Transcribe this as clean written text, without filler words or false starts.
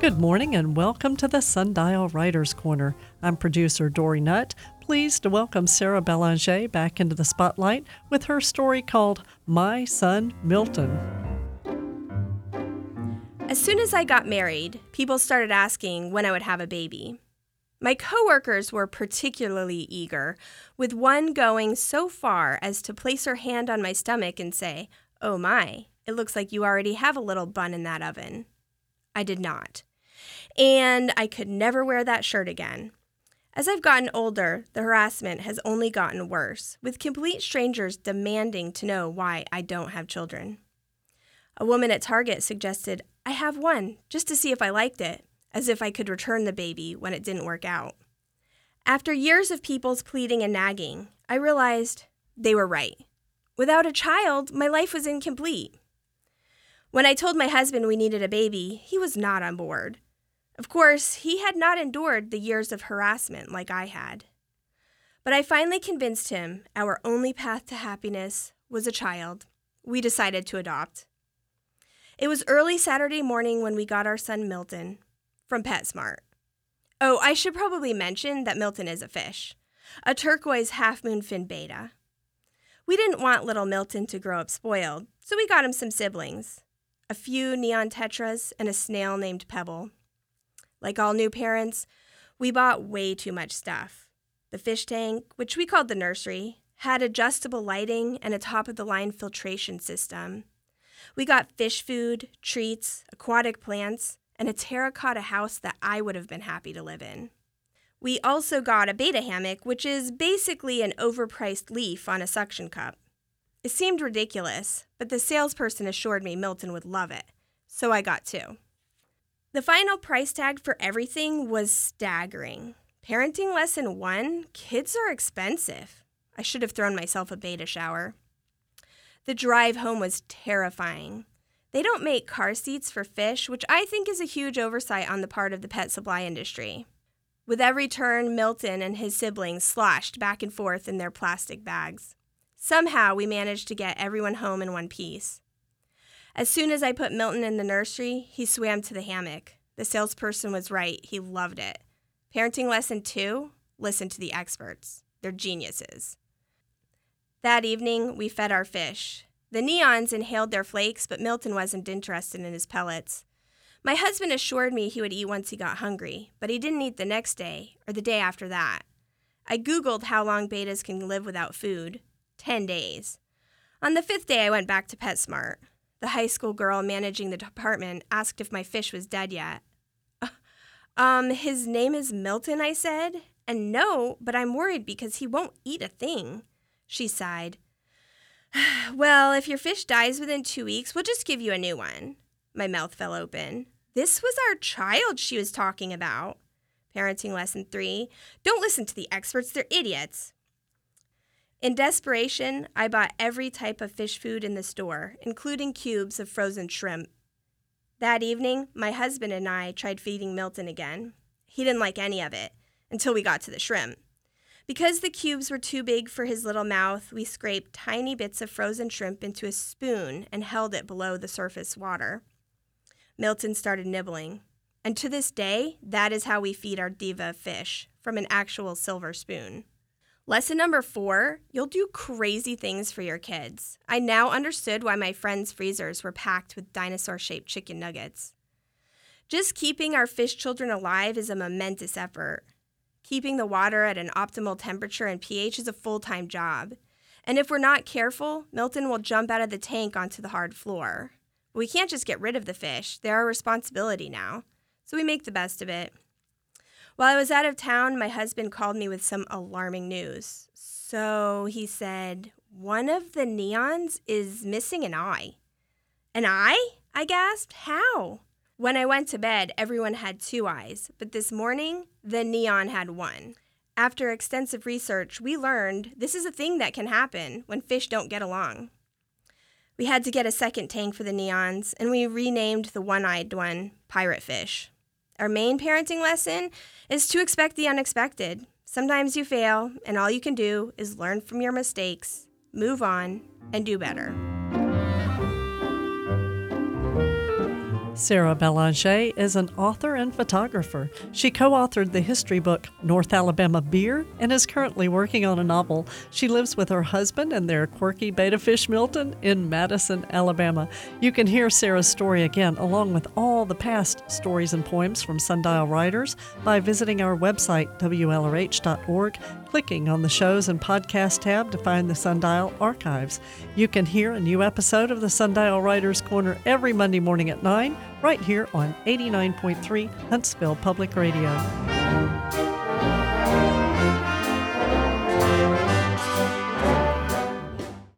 Good morning and welcome to the Sundial Writers Corner. I'm producer Dory Nutt, pleased to welcome Sarah Belanger back into the spotlight with her story called My Son Milton. As soon as I got married, people started asking when I would have a baby. My coworkers were particularly eager, with one going so far as to place her hand on my stomach and say, "Oh my, it looks like you already have a little bun in that oven." I did not. And I could never wear that shirt again. As I've gotten older, the harassment has only gotten worse, with complete strangers demanding to know why I don't have children. A woman at Target suggested I have one just to see if I liked it, as if I could return the baby when it didn't work out. After years of people's pleading and nagging, I realized they were right. Without a child, my life was incomplete. When I told my husband we needed a baby, he was not on board. Of course, he had not endured the years of harassment like I had. But I finally convinced him our only path to happiness was a child. We decided to adopt. It was early Saturday morning when we got our son Milton from PetSmart. Oh, I should probably mention that Milton is a fish, a turquoise half-moon fin beta. We didn't want little Milton to grow up spoiled, so we got him some siblings, a few neon tetras and a snail named Pebble. Like all new parents, we bought way too much stuff. The fish tank, which we called the nursery, had adjustable lighting and a top-of-the-line filtration system. We got fish food, treats, aquatic plants, and a terracotta house that I would have been happy to live in. We also got a beta hammock, which is basically an overpriced leaf on a suction cup. It seemed ridiculous, but the salesperson assured me Milton would love it, so I got two. The final price tag for everything was staggering. Parenting lesson 1, kids are expensive. I should have thrown myself a beta shower. The drive home was terrifying. They don't make car seats for fish, which I think is a huge oversight on the part of the pet supply industry. With every turn, Milton and his siblings sloshed back and forth in their plastic bags. Somehow, we managed to get everyone home in one piece. As soon as I put Milton in the nursery, he swam to the hammock. The salesperson was right. He loved it. Parenting lesson 2, listen to the experts. They're geniuses. That evening, we fed our fish. The neons inhaled their flakes, but Milton wasn't interested in his pellets. My husband assured me he would eat once he got hungry, but he didn't eat the next day or the day after that. I Googled how long betas can live without food. 10 days. On the 5th day, I went back to PetSmart. The high school girl managing the department asked if my fish was dead yet. His name is Milton, I said. And no, but I'm worried because he won't eat a thing. She sighed. Well, if your fish dies within 2 weeks, we'll just give you a new one. My mouth fell open. This was our child she was talking about. Parenting lesson 3, don't listen to the experts, they're idiots. In desperation, I bought every type of fish food in the store, including cubes of frozen shrimp. That evening, my husband and I tried feeding Milton again. He didn't like any of it, until we got to the shrimp. Because the cubes were too big for his little mouth, we scraped tiny bits of frozen shrimp into a spoon and held it below the surface water. Milton started nibbling. And to this day, that is how we feed our diva fish, from an actual silver spoon. Lesson number 4, you'll do crazy things for your kids. I now understood why my friends' freezers were packed with dinosaur-shaped chicken nuggets. Just keeping our fish children alive is a momentous effort. Keeping the water at an optimal temperature and pH is a full-time job. And if we're not careful, Milton will jump out of the tank onto the hard floor. But we can't just get rid of the fish. They're our responsibility now. So we make the best of it. While I was out of town, my husband called me with some alarming news. So he said, one of the neons is missing an eye. An eye? I gasped. How? When I went to bed, everyone had 2 eyes, but this morning, the neon had 1. After extensive research, we learned this is a thing that can happen when fish don't get along. We had to get a second tank for the neons, and we renamed the one-eyed one Pirate Fish. Our main parenting lesson is to expect the unexpected. Sometimes you fail, and all you can do is learn from your mistakes, move on, and do better. Sarah Belanger is an author and photographer. She co-authored the history book North Alabama Beer and is currently working on a novel. She lives with her husband and their quirky betta fish Milton in Madison, Alabama. You can hear Sarah's story again, along with all the past stories and poems from Sundial Writers, by visiting our website, WLRH.org, clicking on the Shows and Podcast tab to find the Sundial Archives. You can hear a new episode of the Sundial Writers Corner every Monday morning at 9, right here on 89.3 Huntsville Public Radio.